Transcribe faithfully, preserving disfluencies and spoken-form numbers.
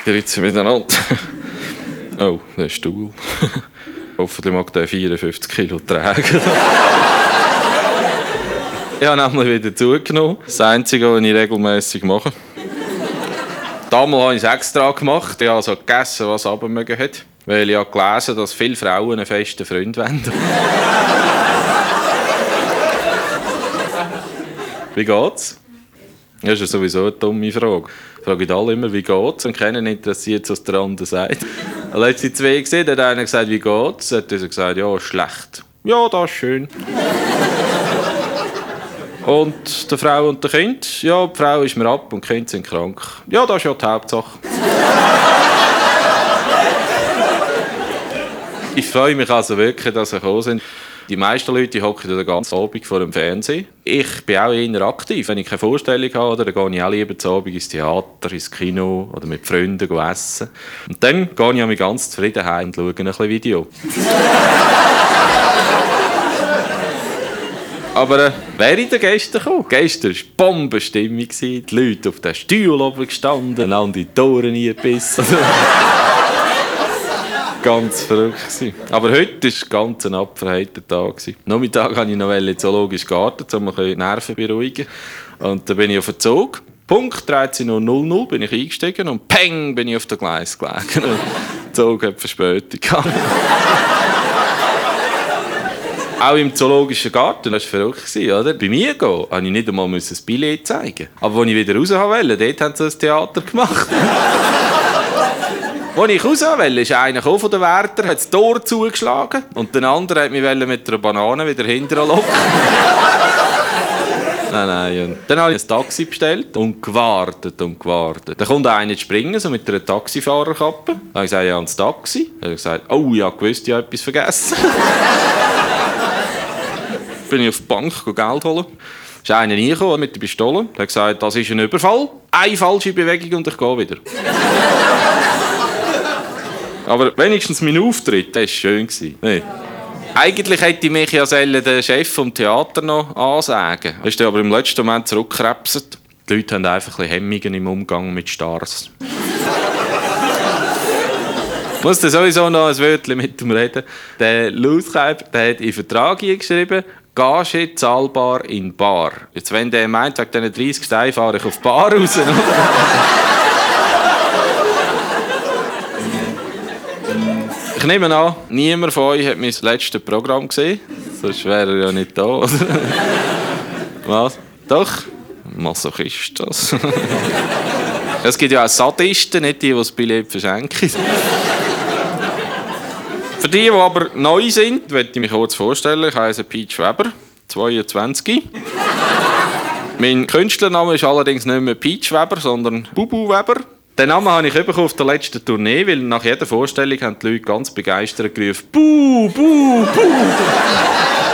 Grüezi miteinander. Oh, der Stuhl. Hoffentlich mag der vierundfünfzig Kilo tragen. Ich habe nämlich wieder zugenommen. Das Einzige, was ich regelmässig mache. Damals habe ich es extra gemacht. Ich habe also gegessen, was runtermögen hat. Weil ich habe gelesen, dass viele Frauen einen festen Freund wollen. Wie geht's? Das ist sowieso eine dumme Frage. Frage ich alle immer, wie geht's? Und keiner interessiert es, was der andere sagt. Letzte zwei gesehen, hat einer gesagt, wie geht's? Hat dieser gesagt, ja, schlecht. Ja, das ist schön. Und die Frau und das Kind? Ja, die Frau ist mir ab und die Kinder sind krank. Ja, das ist ja die Hauptsache. Ich freue mich also wirklich, dass sie gekommen sind. Die meisten Leute hocken den ganzen Abend vor dem Fernsehen. Ich bin auch eher aktiv. Wenn ich keine Vorstellung habe, dann gehe ich auch lieber zu Abend ins Theater, ins Kino oder mit Freunden essen. Und dann gehe ich mit ganz zufrieden heim und schaue ein bisschen Video. Aber äh, wer in den Gästen gekommen? Gestern war Bombenstimmung. Die Leute auf den Stuhl oben gestanden, einander in die Tore eingebissen. Ganz verrückt. Aber heute war ganz ein abverheiter Tag. Am Nachmittag wollte ich noch in den Zoologischen Garten, um die Nerven zu beruhigen. Und dann bin ich auf den Zug. Punkt dreizehn Uhr null null bin ich eingestiegen und peng bin ich auf dem Gleis gelegen. Der Zug hat Verspätung gehabt. Auch im Zoologischen Garten, das war verrückt, oder? Bei mir gehen, musste ich nicht einmal ein Billett zeigen. Aber als ich wieder raus wollte, dort haben sie ein Theater gemacht. Als ich raus wollte, ist einer von den Wärtern, hat das Tor zugeschlagen und der andere wollte mich mit einer Banane wieder hinterher locken. Nein, nein. Und dann habe ich ein Taxi bestellt und gewartet und gewartet. Dann kommt einer zu springen, so mit einer Taxifahrerkappe. Dann habe ich gesagt, ja, ans Taxi. Dann habe ich gesagt, oh, ja, gewusst, ich habe etwas vergessen. Dann bin ich auf die Bank Geld holen. Da ist einer reingekommen mit der Pistole. Er hat gesagt, das ist ein Überfall. Eine falsche Bewegung und ich gehe wieder. Aber wenigstens mein Auftritt, das war schön. Nee. Eigentlich hätte ich mich ja den Chef vom Theater noch ansagen. Er ist aber im letzten Moment zurückgekrebset. Die Leute haben einfach ein bisschen Hemmungen im Umgang mit Stars. Ich muss sowieso noch ein Wörtchen mit ihm reden. Der Luskaib, der hat in den Vertrag geschrieben, Gage zahlbar in Bar. Jetzt, wenn der meint, wegen diesen dreißig Steinen fahre ich auf die Bar raus. Ich nehme an, niemand von euch hat mein letztes Programm gesehen. Sonst wäre er ja nicht da, oder? Was? Doch? Masochist das. Es gibt ja auch Sadisten, nicht die, die das Billett verschenken. Für die, die aber neu sind, möchte ich mich kurz vorstellen. Ich heiße Peach Weber, zweiundzwanzig. Mein Künstlername ist allerdings nicht mehr Peach Weber, sondern Bubu Weber. Den Namen habe ich bekommen auf der letzten Tournee, weil nach jeder Vorstellung haben die Leute ganz begeistert gerufen: Buh, buh, buh.